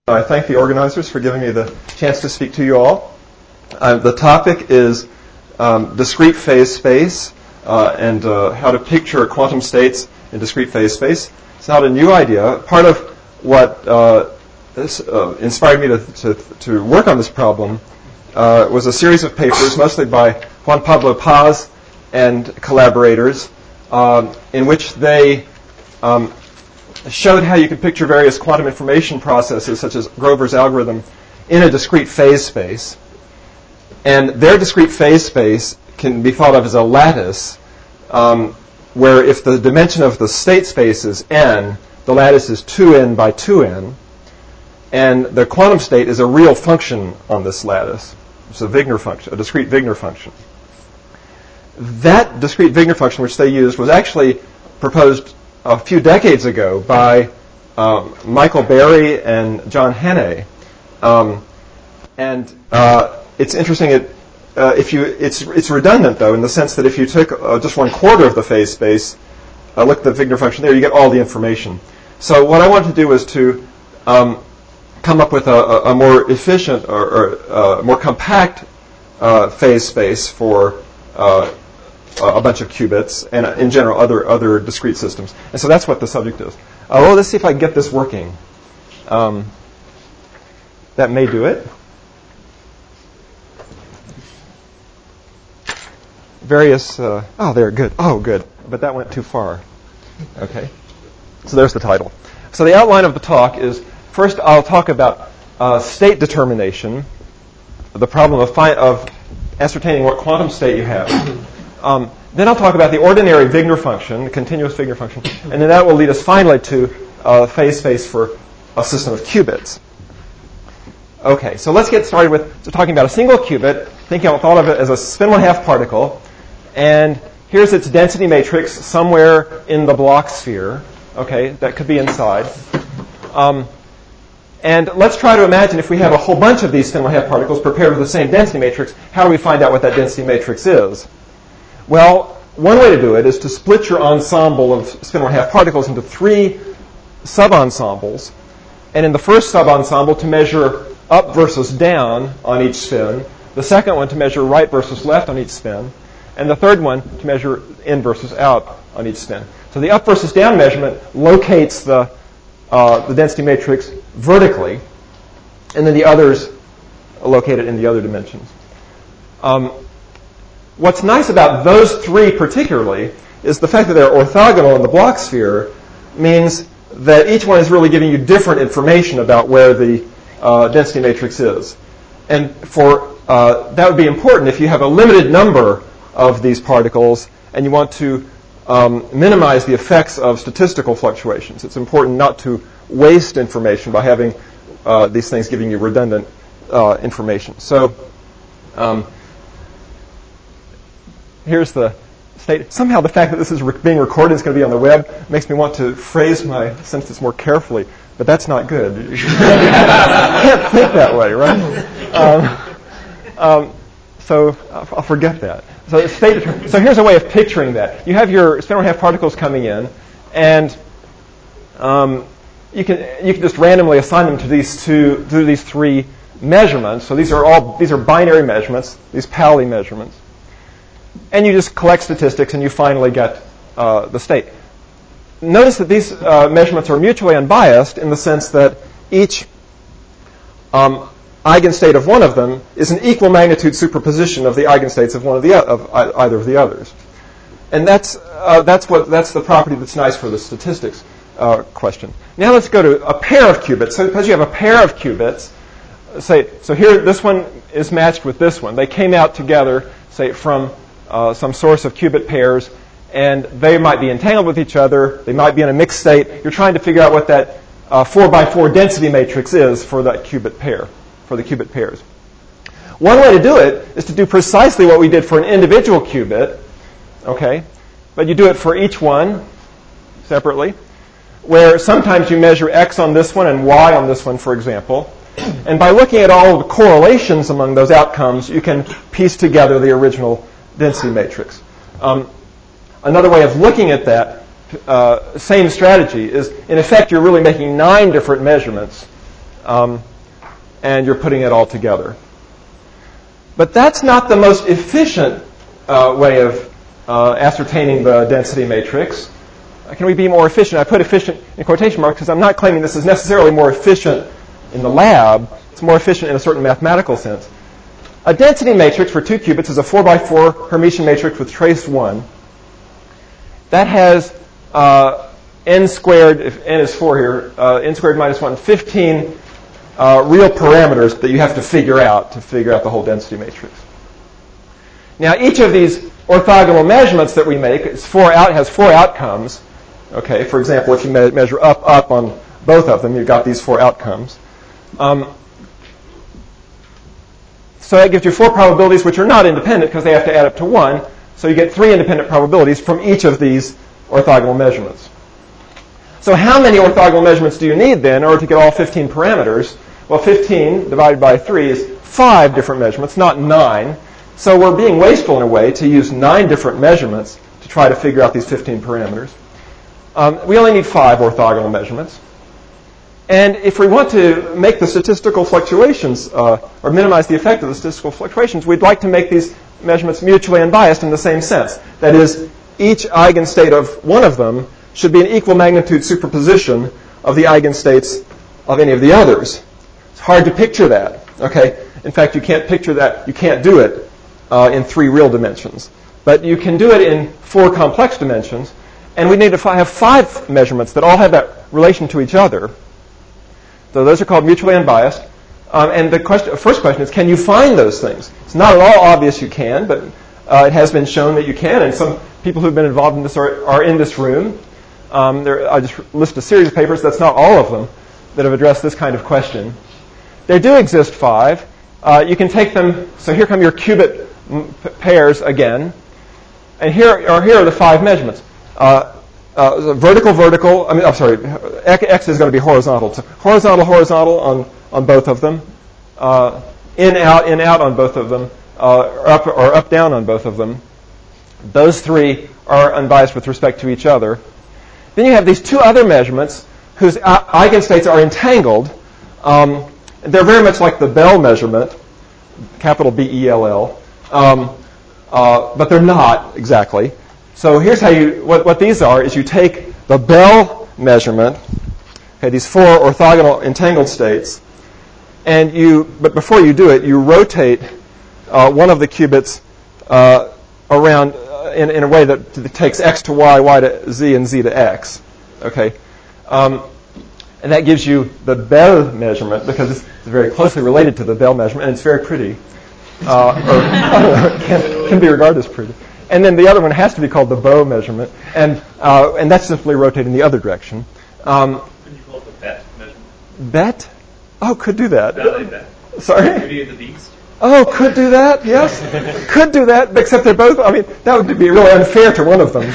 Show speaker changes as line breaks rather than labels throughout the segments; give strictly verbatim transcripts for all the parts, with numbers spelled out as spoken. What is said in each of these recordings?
I thank the organizers for giving me the chance to speak to you all. Uh, the topic is um, discrete phase space uh, and uh, how to picture quantum states in discrete phase space. It's not a new idea. Part of what uh, this, uh, inspired me to, to, to work on this problem uh, was a series of papers, mostly by Juan Pablo Paz and collaborators, um, in which they um, showed how you could picture various quantum information processes, such as Grover's algorithm, in a discrete phase space. And their discrete phase space can be thought of as a lattice, um, where if the dimension of the state space is n, the lattice is two n by two n, and the quantum state is a real function on this lattice. It's a Wigner function, a discrete Wigner function. That discrete Wigner function, which they used, was actually proposed a few decades ago by um, Michael Berry and John Hannay. Um, and uh, it's interesting, it, uh, if you, it's, it's redundant, though, in the sense that if you took uh, just one quarter of the phase space, uh, look at the Wigner function there, you get all the information. So what I wanted to do was to um, come up with a, a, a more efficient or, or uh, more compact uh, phase space for uh, a bunch of qubits, and in general other other discrete systems. And so that's what the subject is. Uh, well, let's see if I can get this working. Um, that may do it. Various, uh, oh, there, good. Oh, good. But that went too far. Okay. So there's the title. So the outline of the talk is, first I'll talk about uh, state determination, the problem of, fi- of ascertaining what quantum state you have. Um, then I'll talk about the ordinary Wigner function, the continuous Wigner function, and then that will lead us finally to uh, phase space for a system of qubits. Okay, so let's get started with so talking about a single qubit, thinking I thought of it as a spin one half particle, and here's its density matrix somewhere in the Bloch sphere. Okay, that could be inside. Um, and let's try to imagine if we have a whole bunch of these spin one half particles prepared with the same density matrix, how do we find out what that density matrix is? Well, one way to do it is to split your ensemble of spin one half particles into three sub-ensembles, and in the first sub-ensemble to measure up versus down on each spin, the second one to measure right versus left on each spin, and the third one to measure in versus out on each spin. So the up versus down measurement locates the, uh, the density matrix vertically, and then the others are located in the other dimensions. Um, What's nice about those three particularly is the fact that they're orthogonal in the Bloch sphere means that each one is really giving you different information about where the uh, density matrix is. And for uh, that would be important if you have a limited number of these particles and you want to um, minimize the effects of statistical fluctuations. It's important not to waste information by having uh, these things giving you redundant uh, information. So um, here's the state. Somehow the fact that this is re- being recorded is going to be on the web makes me want to phrase my sentence more carefully, but that's not good. You can't think that way, right? Um, um, so I'll, I'll forget that. So, state, so here's a way of picturing that. You have your spin one half particles coming in, and um, you can you can just randomly assign them to these two to these three measurements. So these are all these are binary measurements, these Pauli measurements. And you just collect statistics, and you finally get uh, the state. Notice that these uh, measurements are mutually unbiased in the sense that each um, eigenstate of one of them is an equal magnitude superposition of the eigenstates of one of the of either of the others. And that's uh, that's what that's the property that's nice for the statistics uh, question. Now let's go to a pair of qubits. So suppose you have a pair of qubits. Say so here this one is matched with this one. They came out together, say from Uh, some source of qubit pairs, and they might be entangled with each other. They might be in a mixed state. You're trying to figure out what that uh, four by four density matrix is for that qubit pair, for the qubit pairs. One way to do it is to do precisely what we did for an individual qubit, okay? But you do it for each one separately, where sometimes you measure x on this one and y on this one, for example. And by looking at all the correlations among those outcomes, you can piece together the original density matrix. Um, another way of looking at that uh, same strategy is, in effect, you're really making nine different measurements um, and you're putting it all together. But that's not the most efficient uh, way of uh, ascertaining the density matrix. Uh, can we be more efficient? I put efficient in quotation marks because I'm not claiming this is necessarily more efficient in the lab. It's more efficient in a certain mathematical sense. A density matrix for two qubits is a four by four Hermitian matrix with trace one. That has uh, n squared, if n is four here, uh, n squared minus one, fifteen uh, real parameters that you have to figure out to figure out the whole density matrix. Now, each of these orthogonal measurements that we make is four out, has four outcomes. Okay, for example, if you me- measure up, up on both of them, you've got these four outcomes. Um, so that gives you four probabilities which are not independent because they have to add up to one. So you get three independent probabilities from each of these orthogonal measurements. So how many orthogonal measurements do you need then in order to get all fifteen parameters? Well, fifteen divided by three is five different measurements, not nine. So we're being wasteful in a way to use nine different measurements to try to figure out these fifteen parameters. Um, we only need five orthogonal measurements. And if we want to make the statistical fluctuations, uh, or minimize the effect of the statistical fluctuations, we'd like to make these measurements mutually unbiased in the same sense. That is, each eigenstate of one of them should be an equal magnitude superposition of the eigenstates of any of the others. It's hard to picture that. Okay? In fact, you can't picture that. You can't do it uh, in three real dimensions. But you can do it in four complex dimensions. And we need to fi- have five measurements that all have that relation to each other. So those are called mutually unbiased. Um, and the question, first question is, can you find those things? It's not at all obvious you can, but uh, it has been shown that you can. And some people who've been involved in this are, are in this room. Um, there, I just list a series of papers, that's not all of them, that have addressed this kind of question. There do exist five. Uh, you can take them, so here come your qubit p- pairs again. And here are, here are the five measurements. Uh, uh, vertical, vertical, I mean, I'm sorry, X is going to be horizontal. So horizontal, horizontal on, on both of them. Uh, in, out, in, out on both of them. Uh, or up, or up, down on both of them. Those three are unbiased with respect to each other. Then you have these two other measurements whose eigenstates are entangled. Um, they're very much like the Bell measurement, capital B E L L, um, uh, but they're not exactly. So here's how you, what, what these are is you take the Bell measurement, okay, these four orthogonal entangled states, and you, but before you do it, you rotate uh, one of the qubits uh, around uh, in, in a way that takes x to y, y to z, and z to x, okay? Um, and that gives you the Bell measurement because it's very closely related to the Bell measurement, and it's very pretty. Uh, or, I don't know, can, can be regarded as pretty. And then the other one has to be called the Bow measurement, and uh, and that's simply rotating the other direction. Um,
Could you call it the Bet measurement?
Bet? Oh, could do that.
Ballet Bet.
Sorry?
Beauty and the Beast?
Oh, could do that, yes. Could do that, except they're both, I mean, that would be really unfair to one of them.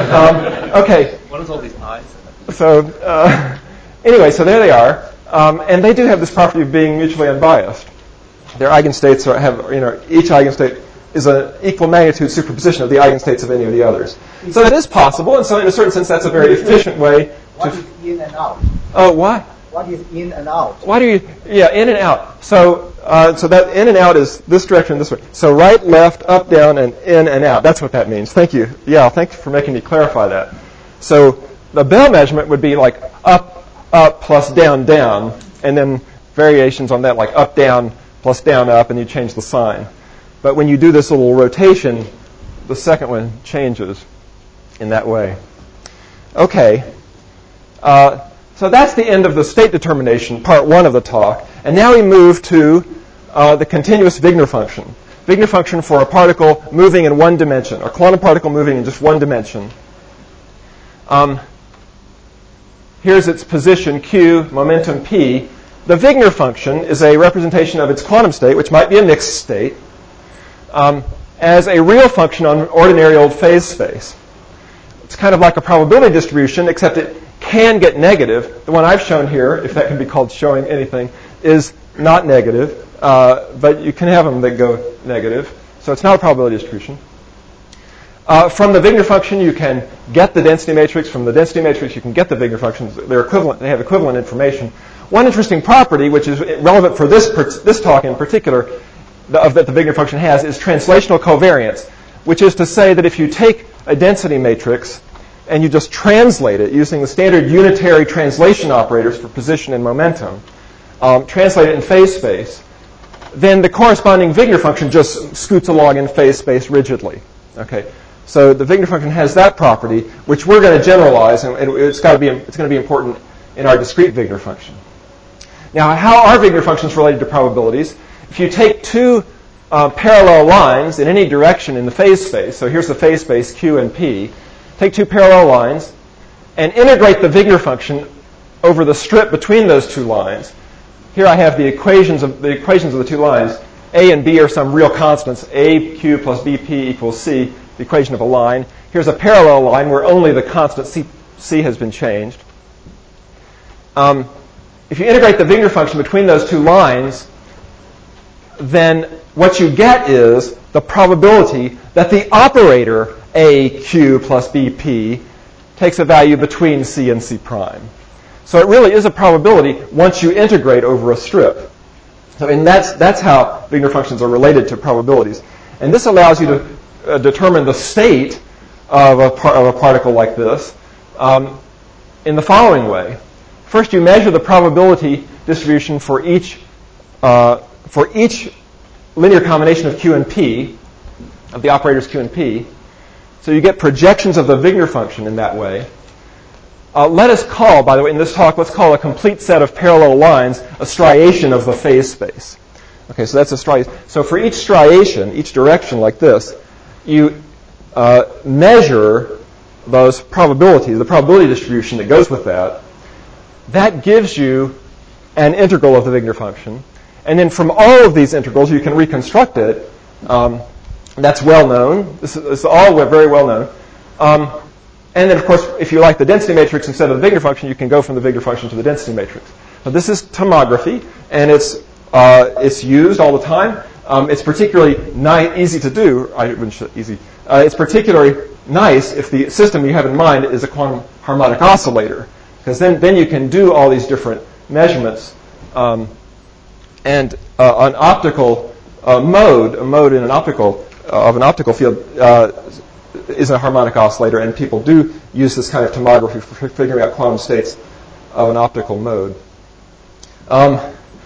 Um, okay.
What is all these eyes?
So, uh, anyway, so there they are. Um, and they do have this property of being mutually unbiased. Their eigenstates are, have, you know, each eigenstate is an equal magnitude superposition of the eigenstates of any of the others. So that is possible, and so in a certain sense, that's a very efficient way to...
What is in and out?
Oh, why?
What is in and out?
Why do you... Yeah, in and out. So, uh, so that in and out is this direction, this way. So right, left, up, down, and in and out. That's what that means. Thank you. Yeah, thanks for making me clarify that. So the Bell measurement would be like up, up, plus down, down, and then variations on that, like up, down, plus down, up, and you change the sign. But when you do this little rotation, the second one changes in that way. Okay. Uh, so that's the end of the state determination, part one of the talk. And now we move to uh, the continuous Wigner function. Wigner function for a particle moving in one dimension, a quantum particle moving in just one dimension. Um, here's its position, Q, momentum, P. The Wigner function is a representation of its quantum state, which might be a mixed state, Um, as a real function on ordinary old phase space. It's kind of like a probability distribution, except it can get negative. The one I've shown here, if that can be called showing anything, is not negative, uh, but you can have them that go negative. So it's not a probability distribution. Uh, from the Wigner function, you can get the density matrix. From the density matrix, you can get the Wigner functions. They're equivalent. They have equivalent information. one interesting property, which is relevant for this this talk in particular, the, of that the Wigner function has, is translational covariance, which is to say that if you take a density matrix and you just translate it using the standard unitary translation operators for position and momentum, um, translate it in phase space, then the corresponding Wigner function just scoots along in phase space rigidly. Okay, so the Wigner function has that property, which we're going to generalize, and it's got to be it's going to be important in our discrete Wigner function. Now, how are Wigner functions related to probabilities? If you take two uh, parallel lines in any direction in the phase space, so here's the phase space Q and P, take two parallel lines and integrate the Wigner function over the strip between those two lines. Here I have the equations of the equations of the two lines. A and B are some real constants. A Q plus B P equals C, the equation of a line. Here's a parallel line where only the constant C, C has been changed. Um, if you integrate the Wigner function between those two lines, then what you get is the probability that the operator A Q plus B P takes a value between C and C prime. So it really is a probability once you integrate over a strip. So and that's that's how Wigner functions are related to probabilities. And this allows you to uh, determine the state of a, par- of a particle like this um, in the following way. First, you measure the probability distribution for each uh, for each linear combination of Q and P, of the operators Q and P. So you get projections of the Wigner function in that way. Uh, let us call, by the way, in this talk, let's call a complete set of parallel lines a striation of the phase space. Okay, so that's a striation. So for each striation, each direction like this, you uh, measure those probabilities, the probability distribution that goes with that. That gives you an integral of the Wigner function. And then from all of these integrals, you can reconstruct it. Um, that's well known. This is, this is all very well known. Um, And then, of course, if you like the density matrix instead of the Wigner function, you can go from the Wigner function to the density matrix. So this is tomography, and it's uh, it's used all the time. Um, it's particularly ni- easy to do. I wouldn't say easy. Uh, it's particularly nice if the system you have in mind is a quantum harmonic oscillator, because then then you can do all these different measurements. Um, and uh, an optical uh, mode, a mode in an optical uh, of an optical field. Uh, is a harmonic oscillator, and people do use this kind of tomography for figuring out quantum states of an optical mode. Um,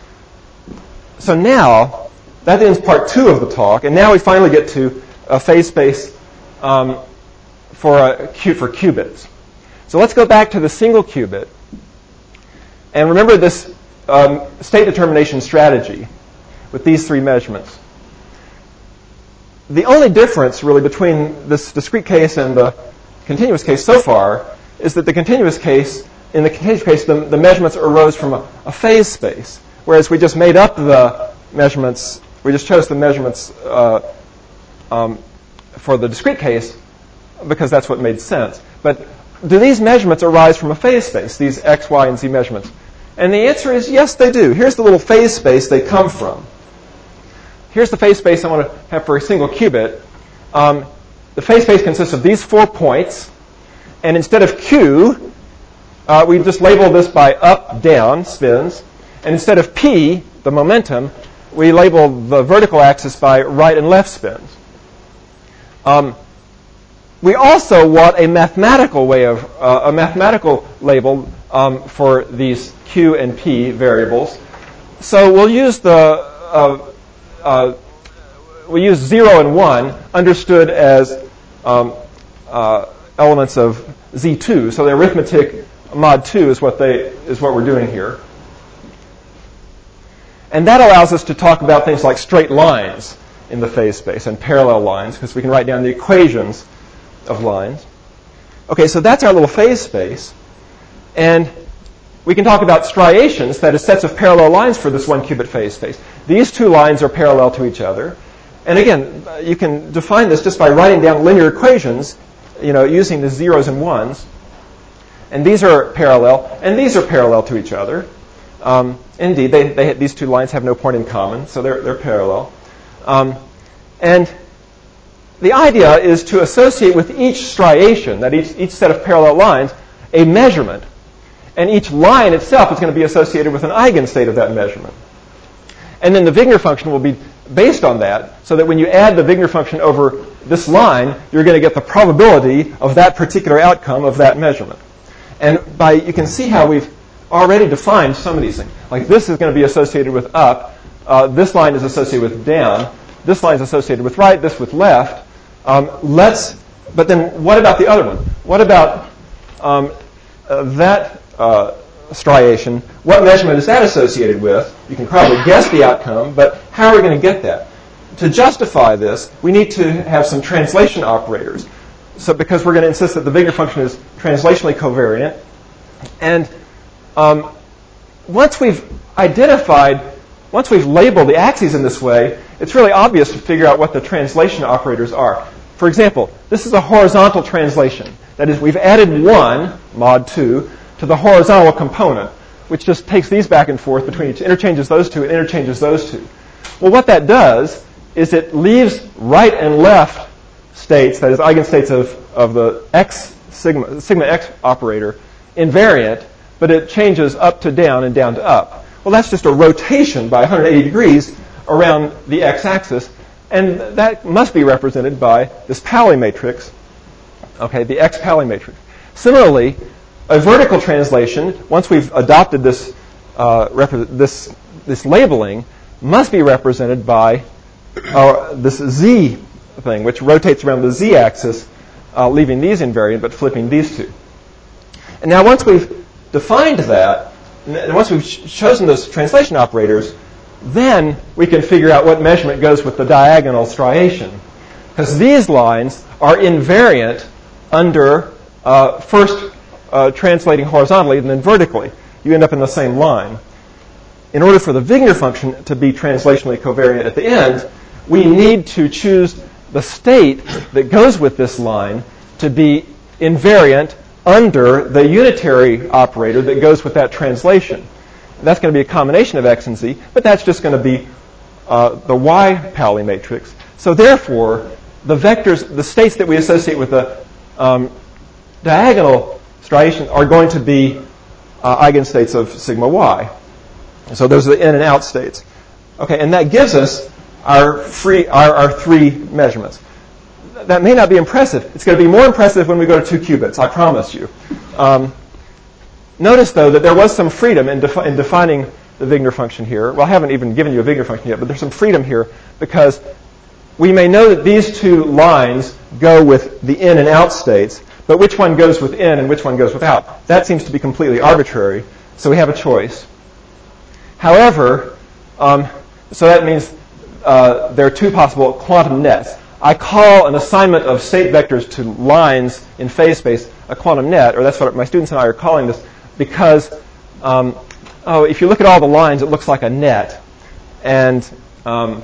so now, that ends part two of the talk, and now we finally get to a phase space um, for, a, for qubits. So let's go back to the single qubit, and remember this um, state determination strategy with these three measurements. The only difference, really, between this discrete case and the continuous case so far is that the continuous case, in the continuous case, the, the measurements arose from a, a phase space, whereas we just made up the measurements, we just chose the measurements uh, um, for the discrete case because that's what made sense. But do these measurements arise from a phase space, these X, Y, and Z measurements? And the answer is yes, they do. Here's the little phase space they come from. Here's the phase space I want to have for a single qubit. Um, the phase space consists of these four points, and instead of Q, uh, we just label this by up, down spins, and instead of P, the momentum, we label the vertical axis by right and left spins. Um, we also want a mathematical way of uh, a mathematical label um, for these Q and P variables. So we'll use the uh, Uh, we use zero and one, understood as um, uh, elements of Z two. So the arithmetic mod two is what they is what we're doing here, and that allows us to talk about things like straight lines in the phase space and parallel lines, because we can write down the equations of lines. Okay, so that's our little phase space, and we can talk about striations, that is, sets of parallel lines for this one qubit phase space. These two lines are parallel to each other. And again, you can define this just by writing down linear equations, you know, using the zeros and ones. And these are parallel, and these are parallel to each other. Um, indeed, they, they, these two lines have no point in common, so they're, they're parallel. Um, and the idea is to associate with each striation, that each, each set of parallel lines, a measurement. And each line itself is going to be associated with an eigenstate of that measurement. And then the Wigner function will be based on that, so that when you add the Wigner function over this line, you're going to get the probability of that particular outcome of that measurement. And by you can see how we've already defined some of these things. Like this is going to be associated with up. Uh, this line is associated with down. This line is associated with right. This with left. Um, let's. But then, what about the other one? What about um, uh, that uh, striation? What measurement is that associated with? You can probably guess the outcome, but how are we going to get that? To justify this, we need to have some translation operators. So, because we're going to insist that the Wigner function is translationally covariant, and um, once we've identified, once we've labeled the axes in this way, it's really obvious to figure out what the translation operators are. For example, this is a horizontal translation. That is, we've added one, mod two, to the horizontal component, which just takes these back and forth between each, interchanges those two and interchanges those two. Well, what that does is it leaves right and left states, that is, eigenstates of, of the x sigma, sigma x operator, invariant, but it changes up to down and down to up. Well, that's just a rotation by one hundred eighty degrees around the x-axis, and that must be represented by this Pauli matrix, okay, the x Pauli matrix. Similarly, a vertical translation, once we've adopted this, uh, rep- this, this labeling, must be represented by uh, this z thing, which rotates around the z-axis, uh, leaving these invariant but flipping these two. And now once we've defined that, and once we've ch- chosen those translation operators, then we can figure out what measurement goes with the diagonal striation. Because these lines are invariant under uh, first uh, translating horizontally and then vertically. You end up in the same line. In order for the Wigner function to be translationally covariant at the end, we need to choose the state that goes with this line to be invariant under the unitary operator that goes with that translation. That's going to be a combination of x and z, but that's just going to be uh, the y Pauli matrix. So therefore, the vectors, the states that we associate with the um, diagonal striation are going to be uh, eigenstates of sigma y. So those are the in and out states. Okay, and that gives us our free our, our three measurements. That may not be impressive. It's going to be more impressive when we go to two qubits, I promise you. Um, notice, though, that there was some freedom in, defi- in defining the Wigner function here. Well, I haven't even given you a Wigner function yet, but there's some freedom here because we may know that these two lines go with the in and out states, but which one goes with in and which one goes with out? That seems to be completely arbitrary, so we have a choice. However, um, so that means uh, there are two possible quantum nets. I call an assignment of state vectors to lines in phase space a quantum net, or that's what my students and I are calling this, because um, oh, if you look at all the lines, it looks like a net. And um,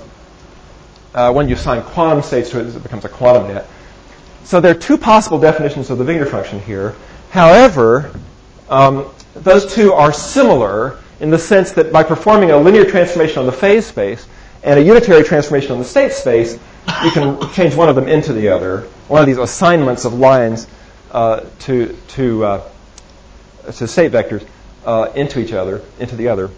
uh, when you assign quantum states to it, it becomes a quantum net. So there are two possible definitions of the Wigner function here. However, um, those two are similar in the sense that by performing a linear transformation on the phase space and a unitary transformation on the state space, you can change one of them into the other. One of these assignments of lines uh, to to uh, to state vectors uh, into each other, into the other.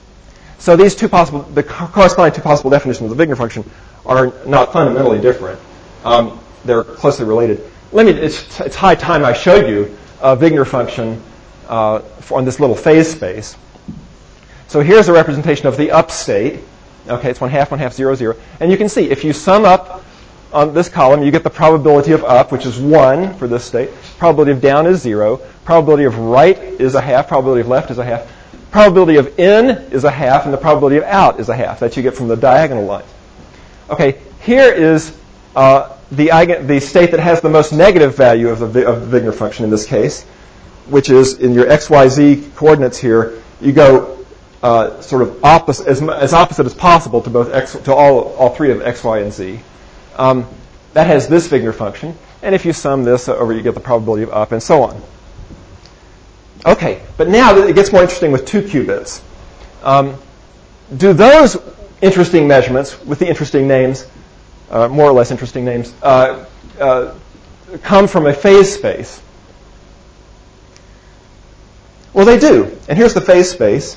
So these two possible, the corresponding two possible definitions of the Wigner function are not fundamentally different. Um, they're closely related. Let me. It's, it's high time I showed you a Wigner function uh, for, on this little phase space. So here's a representation of the up state. Okay, it's one half, one half, zero, zero. And you can see if you sum up on this column, you get the probability of up, which is one for this state. Probability of down is zero. Probability of right is a half. Probability of left is a half. Probability of in is a half, and the probability of out is a half. That you get from the diagonal lines. Okay, here is uh, the, eigen, the state that has the most negative value of the, of the Wigner function in this case, which is in your x, y, z coordinates here. You go Uh, sort of opposite, as, as opposite as possible to both x, to all all three of x, y, and z. Um, that has this Wigner function, and if you sum this over, you get the probability of up, and so on. Okay, but now it gets more interesting with two qubits. Um, do those interesting measurements with the interesting names, uh, more or less interesting names, uh, uh, come from a phase space? Well, they do. And here's the phase space.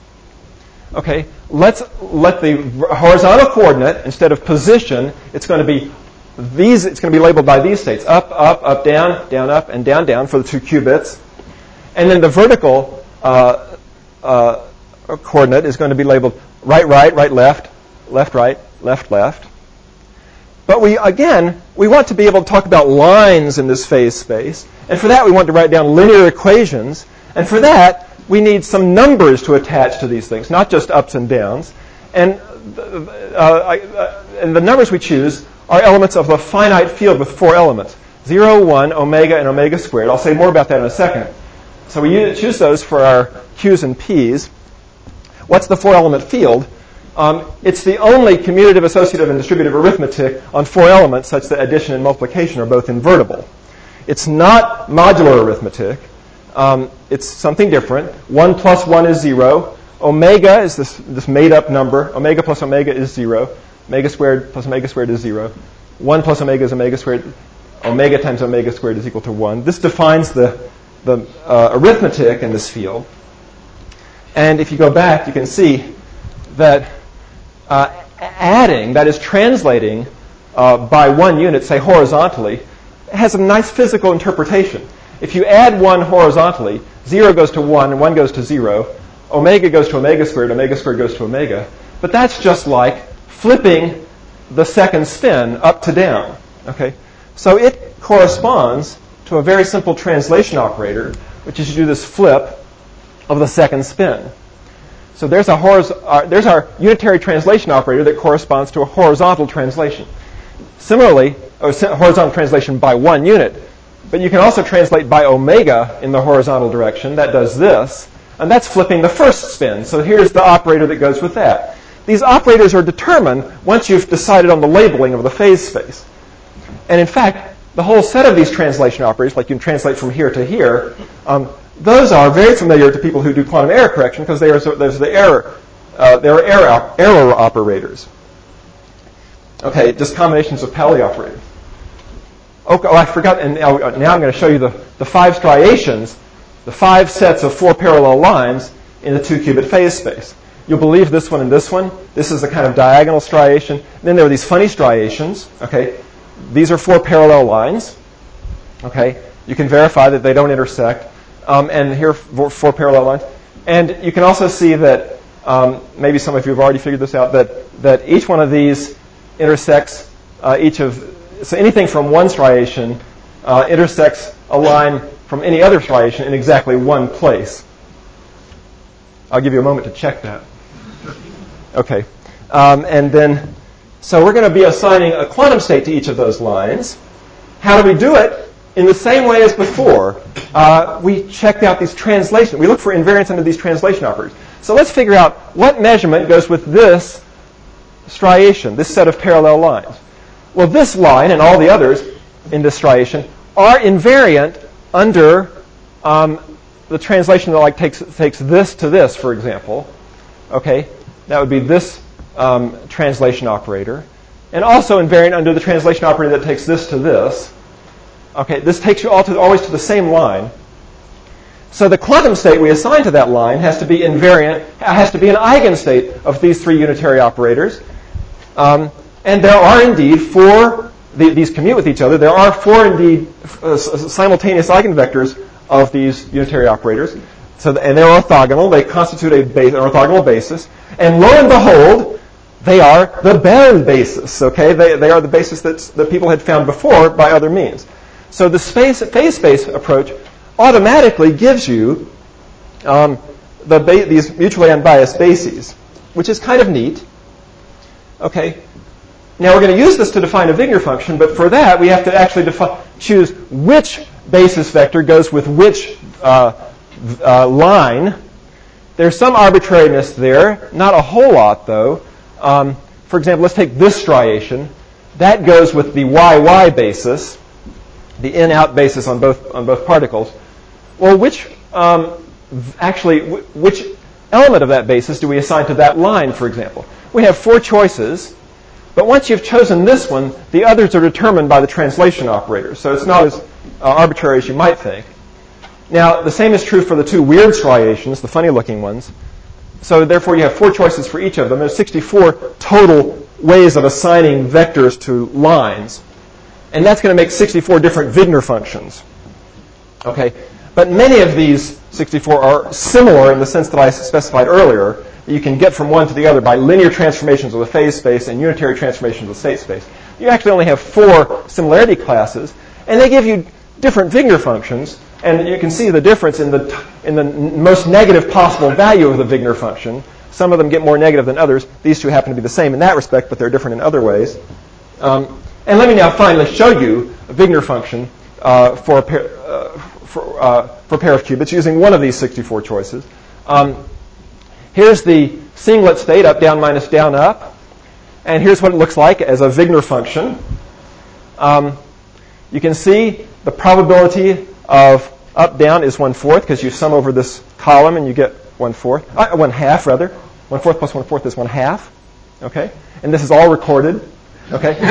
Okay, let's let the horizontal coordinate, instead of position, it's going to be these. It's going to be labeled by these states: up, up, up, down, down, up, and down, down for the two qubits. And then the vertical uh, uh, coordinate is going to be labeled right, right, right, left, left, right, left, left. But we, again, we want to be able to talk about lines in this phase space. And for that, we want to write down linear equations. And for that, we need some numbers to attach to these things, not just ups and downs. And, uh, I, uh, and the numbers we choose are elements of a finite field with four elements: zero, one, omega, and omega squared. I'll say more about that in a second. So we use, choose those for our Q's and P's. What's the four-element field? Um, it's the only commutative, associative, and distributive arithmetic on four elements such that addition and multiplication are both invertible. It's not modular arithmetic. Um, it's something different. One plus one is zero. Omega is this, this made-up number. Omega plus omega is zero. Omega squared plus omega squared is zero. One plus omega is omega squared. Omega times omega squared is equal to one. This defines the, the uh, arithmetic in this field. And if you go back, you can see that uh, adding, that is translating uh, by one unit, say horizontally, has a nice physical interpretation. If you add one horizontally, zero goes to one and one goes to zero. Omega goes to omega squared, omega squared goes to omega. But that's just like flipping the second spin up to down. Okay? So it corresponds to a very simple translation operator, which is you do this flip of the second spin. So there's, a horiz- uh, there's our unitary translation operator that corresponds to a horizontal translation. Similarly, a horizontal translation by one unit. But you can also translate by omega in the horizontal direction. That does this. And that's flipping the first spin. So here's the operator that goes with that. These operators are determined once you've decided on the labeling of the phase space. And in fact, the whole set of these translation operators, like you can translate from here to here, um, those are very familiar to people who do quantum error correction because they are so, there's the error, uh, there are error, error operators. Okay, just combinations of Pauli operators. Okay, oh, I forgot, and now, now I'm going to show you the, the five striations, the five sets of four parallel lines in the two-qubit phase space. You'll believe this one and this one. This is a kind of diagonal striation. And then there are these funny striations. Okay, these are four parallel lines. Okay, you can verify that they don't intersect. Um, and here are four, four parallel lines. And you can also see that, um, maybe some of you have already figured this out, that, that each one of these intersects uh, each of, so anything from one striation uh, intersects a line from any other striation in exactly one place. I'll give you a moment to check that. Okay. Um, and then, so we're going to be assigning a quantum state to each of those lines. How do we do it? In the same way as before, uh, we checked out these translations. We look for invariance under these translation operators. So let's figure out what measurement goes with this striation, this set of parallel lines. Well, this line and all the others in this striation are invariant under um, the translation that like takes takes this to this, for example. Okay, that would be this um, translation operator, and also invariant under the translation operator that takes this to this. Okay, this takes you all to, always to the same line. So the quantum state we assign to that line has to be invariant, has to be an eigenstate of these three unitary operators. Um, and there are indeed four, the, these commute with each other, there are four indeed uh, simultaneous eigenvectors of these unitary operators. So, the, and they're orthogonal, they constitute a base, an orthogonal basis. And lo and behold, they are the Bell basis, okay? They, they are the basis that, that people had found before by other means. So the space, phase space approach automatically gives you um, the ba- these mutually unbiased bases, which is kind of neat. Okay. Now we're going to use this to define a Wigner function, but for that we have to actually defi- choose which basis vector goes with which uh, uh, line. There's some arbitrariness there, not a whole lot though. Um, for example, let's take this striation. That goes with the Y Y basis, the in-out basis on both on both particles. Well, which um, actually w- which element of that basis do we assign to that line, for example? We have four choices, but once you've chosen this one, the others are determined by the translation operator. So it's not as uh, arbitrary as you might think. Now, the same is true for the two weird striations, the funny-looking ones. So therefore, you have four choices for each of them. There's sixty-four total ways of assigning vectors to lines. And that's going to make sixty-four different Wigner functions. Okay? But many of these sixty-four are similar in the sense that I specified earlier. You can get from one to the other by linear transformations of the phase space and unitary transformations of the state space. You actually only have four similarity classes, and they give you different Wigner functions. And you can see the difference in the, in the most negative possible value of the Wigner function. Some of them get more negative than others. These two happen to be the same in that respect, but they're different in other ways. Um, and let me now finally show you a Wigner function uh, for, a pair, uh, for, uh, for a pair of qubits using one of these sixty-four choices. Um, here's the singlet state, up, down, minus, down, up. And here's what it looks like as a Wigner function. Um, you can see the probability of up, down is one-fourth because you sum over this column and you get one-fourth. Uh, one-half, rather. One-fourth plus one-fourth is one-half. Okay? And this is all recorded. Okay? Okay.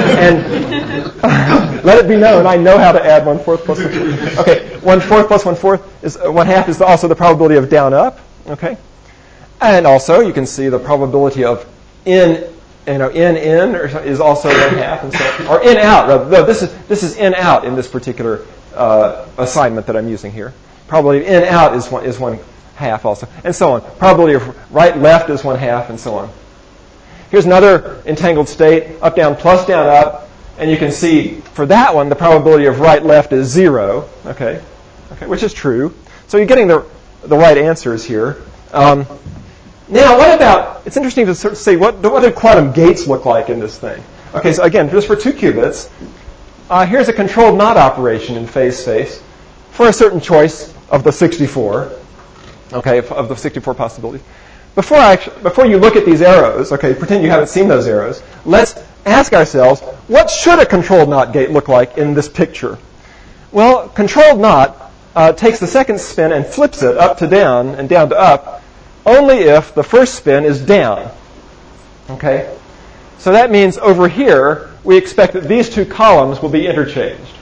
And uh, let it be known, I know how to add one-fourth plus one-fourth. Okay. One-fourth plus one-fourth is uh, one-half is also the probability of down, up. Okay? And also, you can see the probability of in, you know, in, in is also one-half. And so, or in, out, rather. No, this is, this is in, out in this particular Uh, assignment that I'm using here. Probability of in, out is one, is one half also, and so on. Probability of right, left is one half, and so on. Here's another entangled state, up, down, plus, down, up, and you can see for that one the probability of right, left is zero. Okay, okay, which is true. So you're getting the the right answers here. Um, now, what about? It's interesting to sort of say what what do quantum gates look like in this thing? Okay, so again, just for two qubits. Uh, here's a controlled knot operation in phase space for a certain choice of the sixty-four, okay, of the sixty-four possibilities. Before, I actually, before you look at these arrows, okay, pretend you haven't seen those arrows, let's ask ourselves, what should a controlled knot gate look like in this picture? Well, controlled knot uh, takes the second spin and flips it up to down and down to up only if the first spin is down, okay? So that means over here, we expect that these two columns will be interchanged.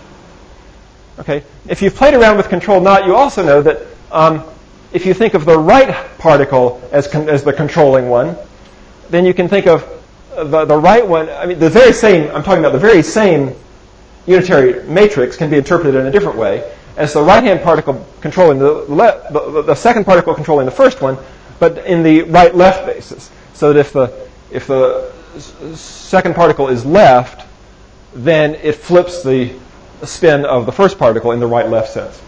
Okay? If you've played around with controlled knot, you also know that um, if you think of the right particle as, con- as the controlling one, then you can think of the, the right one, I mean, the very same, I'm talking about the very same unitary matrix can be interpreted in a different way as the right-hand particle controlling the, le- the, the second particle controlling the first one, but in the right-left basis. So that if the, if the second particle is left, then it flips the spin of the first particle in the right-left sense.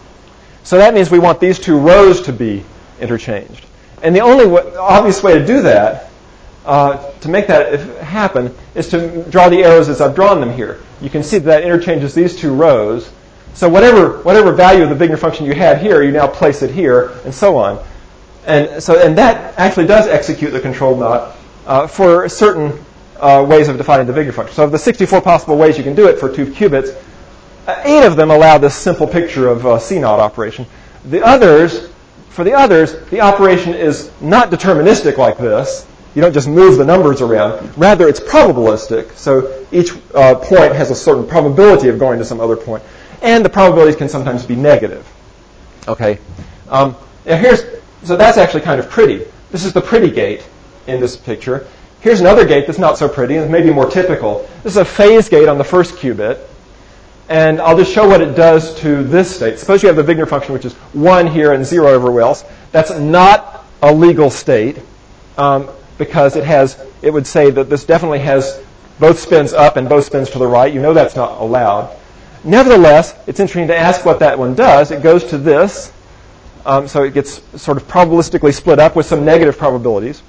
So that means we want these two rows to be interchanged. And the only w- obvious way to do that, uh, to make that happen, is to draw the arrows as I've drawn them here. You can see that, that interchanges these two rows. So whatever whatever value of the Wigner function you had here, you now place it here, and so on. And so and that actually does execute the controlled knot Uh, for certain uh, ways of defining the Wigner function. So of the sixty-four possible ways you can do it for two qubits, uh, eight of them allow this simple picture of uh, C-knot operation. The others, for the others, the operation is not deterministic like this. You don't just move the numbers around. Rather, it's probabilistic. So each uh, point has a certain probability of going to some other point. And the probabilities can sometimes be negative. Okay. Um, now here's, so that's actually kind of pretty. This is the pretty gate in this picture. Here's another gate that's not so pretty and maybe more typical. This is a phase gate on the first qubit. And I'll just show what it does to this state. Suppose you have the Wigner function, which is one here and zero everywhere else. That's not a legal state um, because it has, it would say that this definitely has both spins up and both spins to the right. You know that's not allowed. Nevertheless, it's interesting to ask what that one does. It goes to this. Um, so it gets sort of probabilistically split up with some negative probabilities.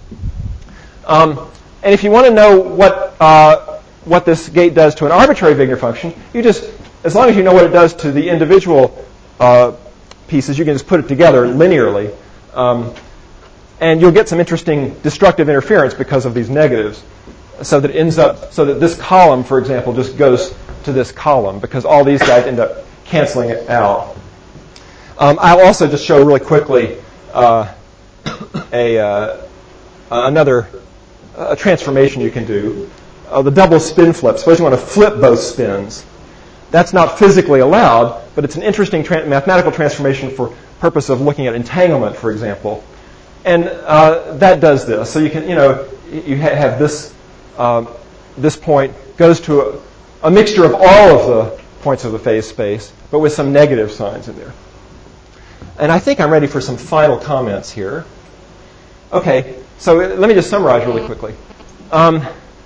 Um, and if you want to know what uh, what this gate does to an arbitrary Wigner function, you just, as long as you know what it does to the individual uh, pieces, you can just put it together linearly. Um, and you'll get some interesting destructive interference because of these negatives. So that it ends up, so that this column, for example, just goes to this column because all these guys end up canceling it out. Um, I'll also just show really quickly uh, a uh, another a transformation you can do. Uh, the double spin flip. Suppose you want to flip both spins. That's not physically allowed, but it's an interesting tra- mathematical transformation for purpose of looking at entanglement, for example. And uh, that does this. So you can, you know, you ha- have this um, this point goes to a, a mixture of all of the points of the phase space, but with some negative signs in there. And I think I'm ready for some final comments here. Okay, so let me just summarize really quickly. Um,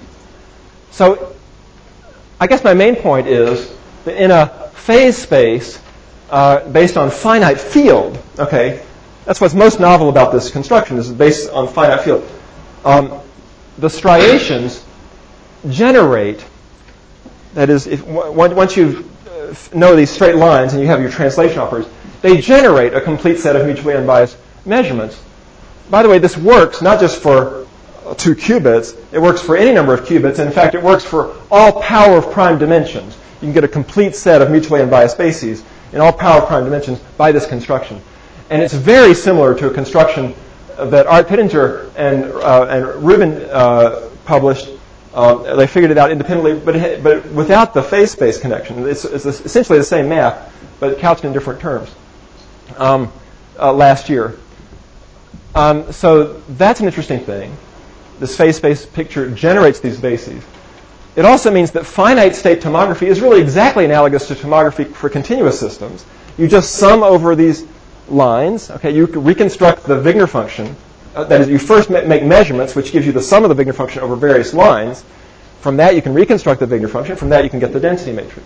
so I guess my main point is that in a phase space uh, based on finite field, okay, that's what's most novel about this construction, is based on finite field. Um, the striations generate, that is, if, once you know these straight lines and you have your translation operators, they generate a complete set of mutually unbiased measurements. By the way, this works not just for two qubits, it works for any number of qubits. In fact, it works for all power of prime dimensions. You can get a complete set of mutually unbiased bases in all power of prime dimensions by this construction. And it's very similar to a construction that Art Pittenger and, uh, and Rubin uh, published. Uh, they figured it out independently, but, it, but without the phase space connection. It's, it's essentially the same math, but couched in different terms um, uh, last year. Um, so that's an interesting thing. This phase space picture generates these bases. It also means that finite state tomography is really exactly analogous to tomography for continuous systems. You just sum over these lines. Okay, you reconstruct the Wigner function. Uh, that is, you first ma- make measurements, which gives you the sum of the Wigner function over various lines. From that, you can reconstruct the Wigner function. From that, you can get the density matrix.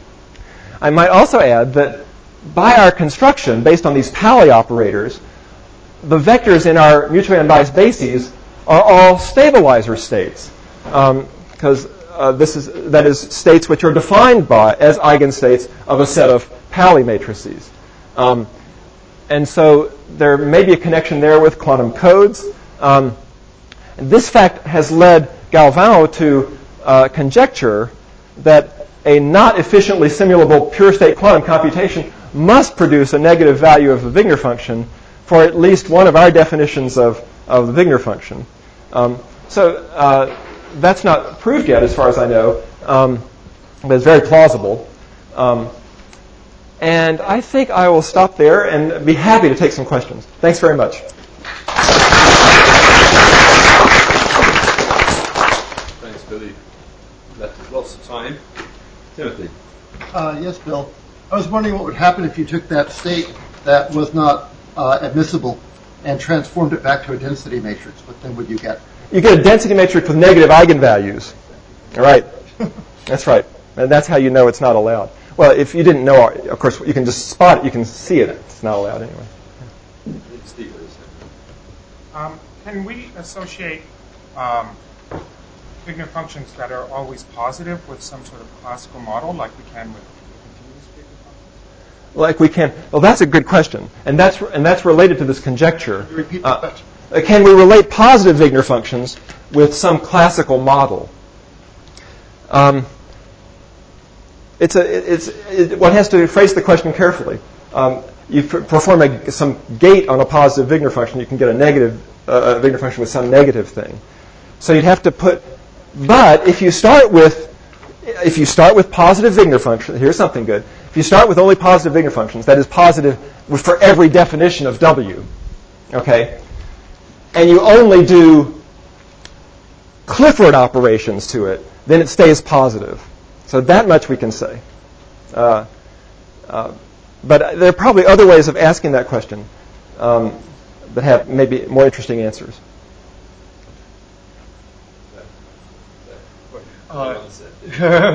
I might also add that by our construction, based on these Pauli operators, the vectors in our mutually unbiased bases are all stabilizer states, because um, uh, this is that is states which are defined by as eigenstates of a set of Pauli matrices. Um, and so there may be a connection there with quantum codes. Um, and this fact has led Galvão to uh, conjecture that a not efficiently simulable pure state quantum computation must produce a negative value of the Wigner function for at least one of our definitions of, of the Wigner function. Um, so uh, that's not proved yet, as far as I know, um, but it's very plausible. Um, and I think I will stop there and be happy to take some questions. Thanks very much.
Thanks, Billy. Left us lots of time. Timothy.
Uh, yes, Bill. I was wondering what would happen if you took that state that was not uh, admissible and transformed it back to a density matrix. What then would you get?
You get a density matrix with negative eigenvalues. All right. That's right. And that's how you know it's not allowed. Well, if you didn't know, of course, you can just spot it. You can see it. It's not allowed anyway.
Um, can we associate um, Wigner functions that are always positive with some sort of classical model like we can with continuous Wigner functions?
Like we can. Well, that's a good question. And that's and that's related to this conjecture.
Can you repeat the question?
Uh, can we relate positive Wigner functions with some classical model? Um, it's a, it's it, one has to phrase the question carefully. Um, you pr- perform a, some gate on a positive Wigner function, you can get a negative uh, a Wigner function with some negative thing. So you'd have to put. But if you start with if you start with positive Wigner functions, here's something good. If you start with only positive Wigner functions, that is positive for every definition of W, okay, and you only do Clifford operations to it, then it stays positive. So that much we can say. Uh, uh, but there are probably other ways of asking that question um, that have maybe more interesting answers.
Uh, you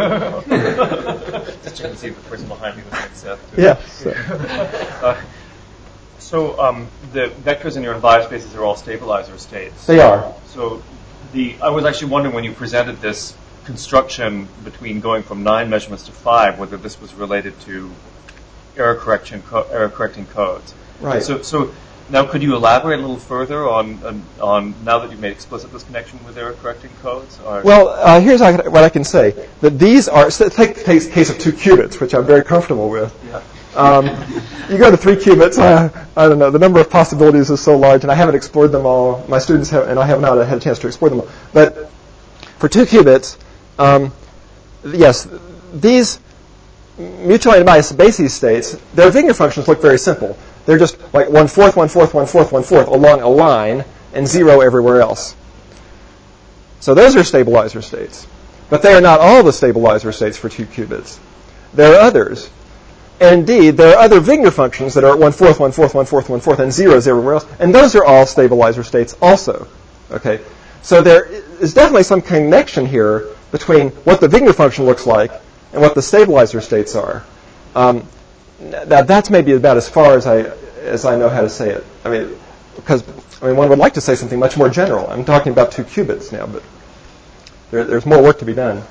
can see the person behind me was like Seth.
Yeah. So,
uh, so um, the vectors in your unbiased spaces are all stabilizer states.
they are.
So the I was actually wondering when you presented this construction between going from nine measurements to five, whether this was related to error correction, co- error correcting codes.
Right.
So, so now could you elaborate a little further on on, on now that you've made explicit this connection with error correcting codes? Or?
Well, uh, here's what I can say: that these are. So take the case, case of two qubits, which I'm very comfortable with.
Yeah.
Um, you go to three qubits. I, I don't know. The number of possibilities is so large, and I haven't explored them all. My students have, and I have not had a chance to explore them all. But for two qubits, um, yes, these mutually unbiased basis states, their Wigner functions look very simple. They're just like one fourth, one fourth, one fourth, one fourth along a line and zero everywhere else. So those are stabilizer states. But they are not all the stabilizer states for two qubits. There are others. And indeed, there are other Wigner functions that are one fourth, one fourth, one fourth, one fourth, and zeros everywhere else. And those are all stabilizer states also. Okay? So there is definitely some connection here between what the Wigner function looks like and what the stabilizer states are. Um, now that's maybe about as far as I as I know how to say it. I mean, because I mean one would like to say something much more general. I'm talking about two qubits now, but there, there's more work to be done.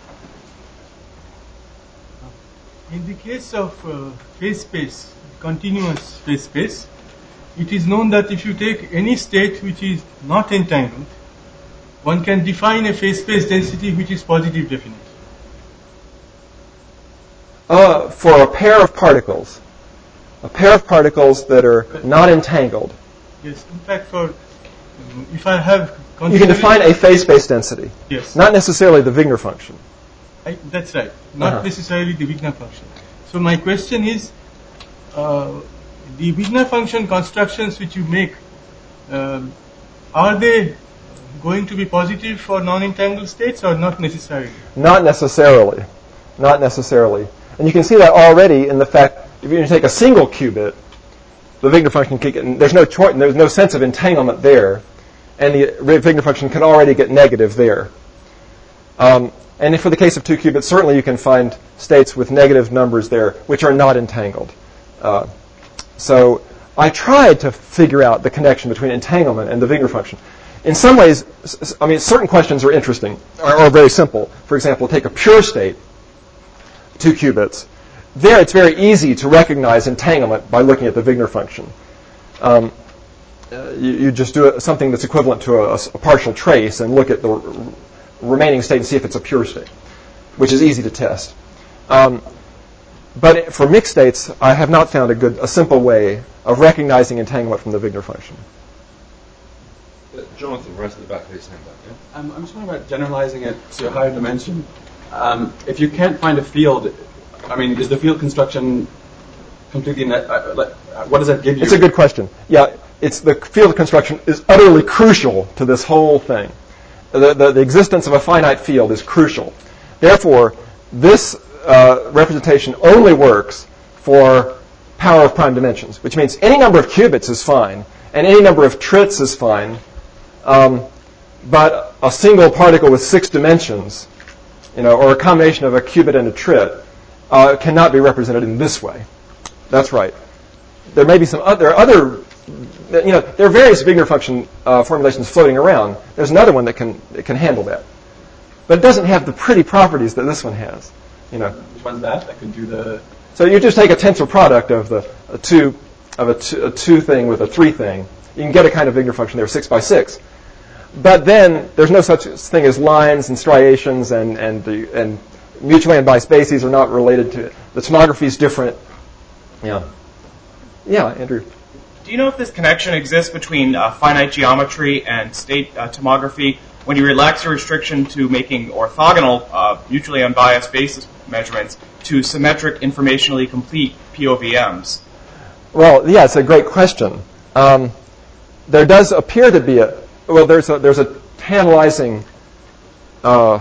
In the case of uh, phase space, continuous phase space, it is known that if you take any state which is not entangled, one can define a phase space density which is positive definite.
Uh, for a pair of particles, a pair of particles that are not entangled.
Yes, in fact, for um, if I have
you can define a phase space density.
Yes.
Not necessarily the Wigner function.
I, that's right. Not
uh-huh.
necessarily the Wigner function. So my question is, uh, the Wigner function constructions which you make, um, are they going to be positive for non-entangled states or not necessarily?
Not necessarily. Not necessarily. And you can see that already in the fact, if you take a single qubit, the Wigner function can get, there's no cho- there's no sense of entanglement there, and the Wigner function can already get negative there. Um, and if for the case of two qubits, certainly you can find states with negative numbers there, which are not entangled. Uh, so I tried to figure out the connection between entanglement and the Wigner function. In some ways, I mean, certain questions are interesting, or, or very simple. For example, take a pure state, two qubits. There, it's very easy to recognize entanglement by looking at the Wigner function. Um, uh, you, you just do a, something that's equivalent to a, a partial trace and look at the r- remaining state and see if it's a pure state, which is easy to test. Um, but for mixed states, I have not found a good, a simple way of recognizing entanglement from the Wigner function.
Uh, Jonathan, right at the back of his hand back, yeah?
Um, I'm just wondering about generalizing it to a higher dimension. Um, if you can't find a field, I mean, is the field construction completely net, uh, like, uh, what does that give you?
It's a good question. Yeah, it's the field construction is utterly crucial to this whole thing. The, the, the existence of a finite field is crucial. Therefore, this uh, representation only works for power of prime dimensions, which means any number of qubits is fine, and any number of trits is fine, um, but a single particle with six dimensions, you know, or a combination of a qubit and a trit, uh, cannot be represented in this way. That's right. There may be some other, there are other, you know, there are various Wigner function uh, formulations floating around. There's another one that can that can handle that, but it doesn't have the pretty properties that this one has. You know.
Which one's that? That could do the.
So you just take a tensor product of the a two of a two, a two thing with a three thing. You can get a kind of Wigner function there, six by six. But then there's no such thing as lines and striations, and and the, and mutually unbiased bases are not related to it. The tomography is different. Yeah. Yeah, Andrew.
Do you know if this connection exists between uh, finite geometry and state uh, tomography when you relax the restriction to making orthogonal, uh, mutually unbiased basis measurements to symmetric, informationally complete P O V Ms?
Well, yeah, it's a great question. Um, there does appear to be a well. There's a there's a tantalizing uh,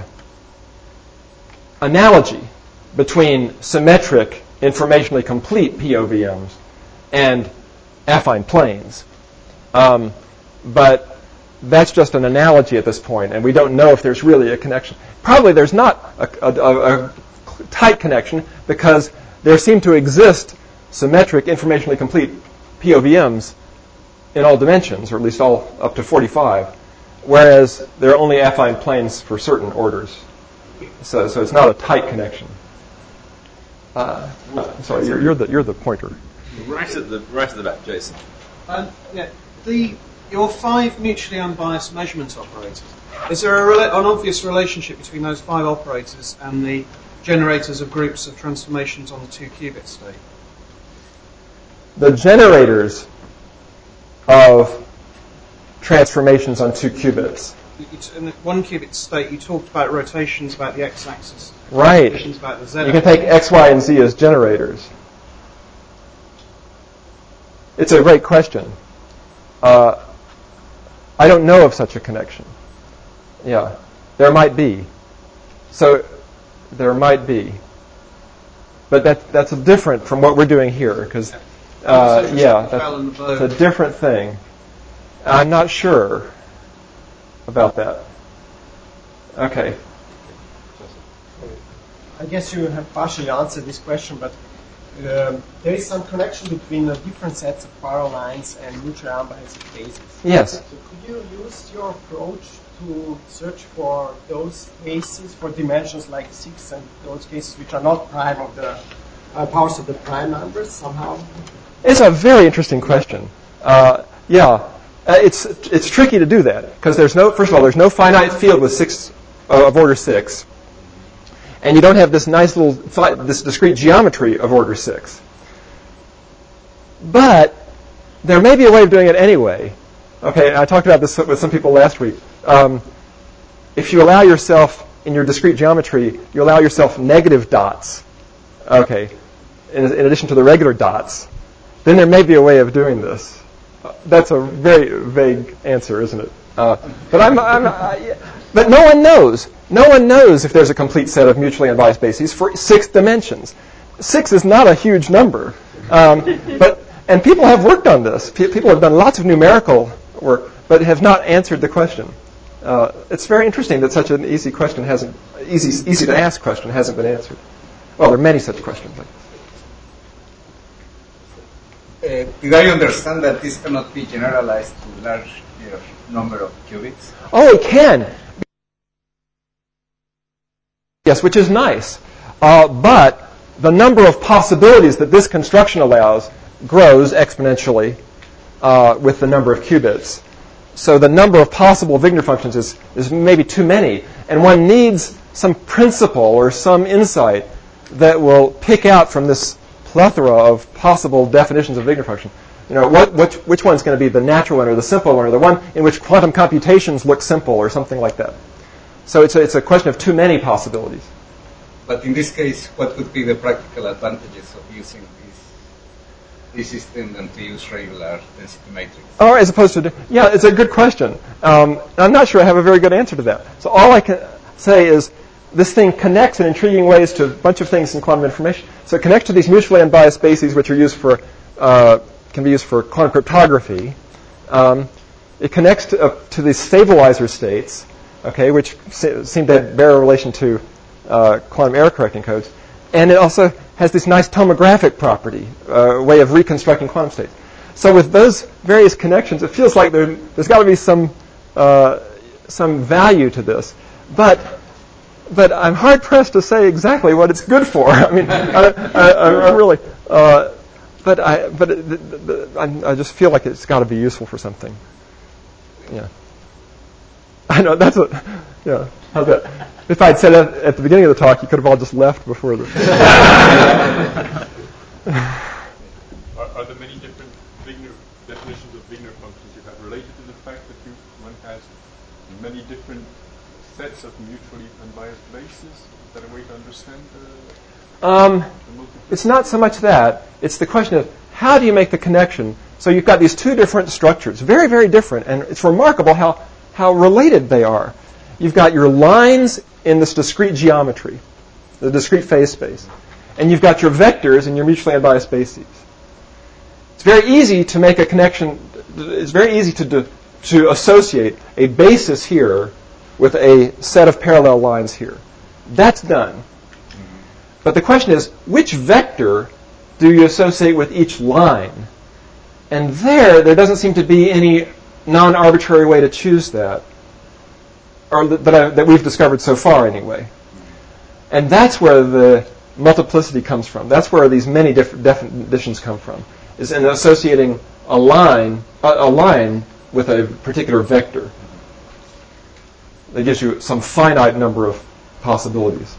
analogy between symmetric, informationally complete P O V Ms and affine planes. Um, but that's just an analogy at this point, and we don't know if there's really a connection. Probably there's not a, a, a tight connection because there seem to exist symmetric, informationally complete P O V Ms in all dimensions, or at least all up to forty-five, whereas there are only affine planes for certain orders. So, so it's not a tight connection. Uh, sorry, you're, you're the you're the pointer.
Right at the right at the back, Jason.
Um, yeah, the your five mutually unbiased measurement operators. Is there a rela- an obvious relationship between those five operators and the generators of groups of transformations on the two qubit state?
The generators of transformations on two qubits
it's in the one qubit state, you talked about rotations about the x-axis.
Right.
Rotations about the
You
z-axis.
can take X, Y, and Z as generators. It's a great question. Uh, I don't know of such a connection. Yeah, there might be. So there might be. But that, that's different from what we're doing here, because, uh, yeah, that's, that's a different thing. I'm not sure about that. Okay.
I guess you have partially answered this question, but um, there is some connection between the different sets of power lines and mutually unbiased bases.
Yes.
So could you use your approach to search for those cases, for dimensions like six and those cases which are not prime of the uh, powers of the prime numbers somehow?
It's a very interesting question. Uh, yeah, uh, it's it's tricky to do that because there's no first of all there's no finite field with six uh, of order six, and you don't have this nice little fi- this discrete geometry of order six. But there may be a way of doing it anyway. Okay, I talked about this with some people last week. Um, if you allow yourself in your discrete geometry, you allow yourself negative dots. Okay, in, in addition to the regular dots. Then there may be a way of doing this. Uh, that's a very vague answer, isn't it? Uh, but I'm, I'm I, but no one knows. No one knows if there's a complete set of mutually unbiased bases for six dimensions. Six is not a huge number, um, but and people have worked on this. P- people have done lots of numerical work, but have not answered the question. Uh, it's very interesting that such an easy question hasn't easy easy to ask question hasn't been answered. Well, there are many such questions. Like
Uh, did I understand that this cannot be generalized to a large uh, number of qubits?
Oh, it can. Yes, which is nice. Uh, but the number of possibilities that this construction allows grows exponentially uh, with the number of qubits. So the number of possible Wigner functions is, is maybe too many. And one needs some principle or some insight that will pick out from this plethora of possible definitions of Wigner function. You know, what, which, which one's going to be the natural one or the simple one or the one in which quantum computations look simple or something like that. So it's a, it's a question of too many possibilities.
But in this case, what would be the practical advantages of using this, this system than to use regular density matrix?
Or as opposed to, yeah, it's a good question. Um, I'm not sure I have a very good answer to that. So all I can say is this thing connects in intriguing ways to a bunch of things in quantum information. So it connects to these mutually unbiased bases, which are used for uh, can be used for quantum cryptography. Um, it connects to, uh, to these stabilizer states, okay, which se- seem to bear a relation to uh, quantum error correcting codes, and it also has this nice tomographic property, uh, way of reconstructing quantum states. So with those various connections, it feels like there, there's got to be some uh, some value to this, but. But I'm hard pressed to say exactly what it's good for. I mean, I, I, I really, uh, but I, but it, the, the, I, I just feel like it's got to be useful for something. Yeah. I know that's a, yeah. How's that? If I'd said that at the beginning of the talk, you could have all just left before the.
are, are there many different Wigner definitions of Wigner functions you have related to the fact that you, one has many different sets of mutually unbiased bases? Is that a way to understand the,
um,
the
it's not so much that. It's the question of how do you make the connection? So you've got these two different structures, very, very different, and it's remarkable how, how related they are. You've got your lines in this discrete geometry, the discrete phase space, and you've got your vectors in your mutually unbiased bases. It's very easy to make a connection. It's very easy to do, to associate a basis here with a set of parallel lines here. That's done. But the question is, which vector do you associate with each line? And there, there doesn't seem to be any non-arbitrary way to choose that, or that, that, I, that we've discovered so far anyway. And that's where the multiplicity comes from. That's where these many different definitions come from, is in associating a line, a, a line with a particular vector. That gives you some finite number of possibilities.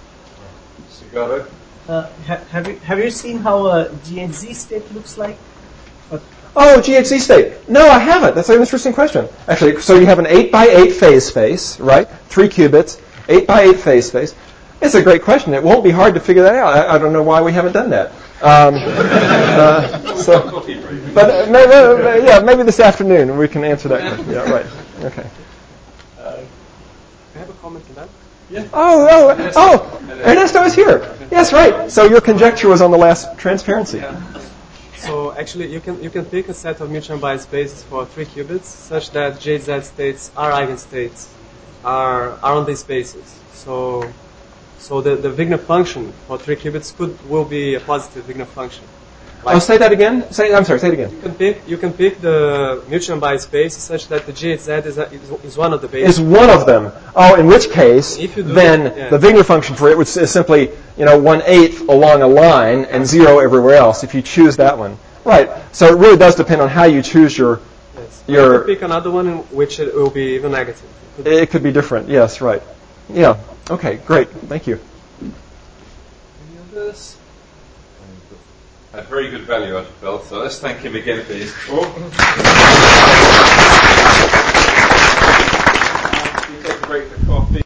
Uh, ha- have you have you seen how a G H Z state looks like? But
Oh, G H Z state. No, I haven't. That's an interesting question. Actually, so you have an eight by eight phase space, right? Three qubits, eight by eight phase space. It's a great question. It won't be hard to figure that out. I, I don't know why we haven't done that. Um, uh, so, but uh, maybe, yeah, maybe this afternoon we can answer that question. Yeah, right. Okay.
Uh, I have a comment on that.
Yeah. Oh, oh, oh! Ernesto is here. Yes, right. So your conjecture was on the last transparency.
Yeah. So actually, you can you can pick a set of mutually unbiased spaces for three qubits, such that J Z states are eigenstates, are are on these spaces. So, so the the Wigner function for three qubits could will be a positive Wigner function.
Like, oh, say that again. Say I'm sorry. Say it again.
You can pick you can pick the mutually unbiased space such that the G H Z is, a, is is one of the bases.
Is one of them. Oh, in which case, then
yeah.
the Wigner function for it would is simply you know one eighth along a line and zero everywhere else. If you choose that one, right? So it really does depend on how you choose your
yes.
your.
You can pick another one in which it will be even negative.
It could, it could be different. Yes, right. Yeah. Okay. Great. Thank you.
Any others?
Had very good value out of Bill, so let's thank him again for his talk. We take a break.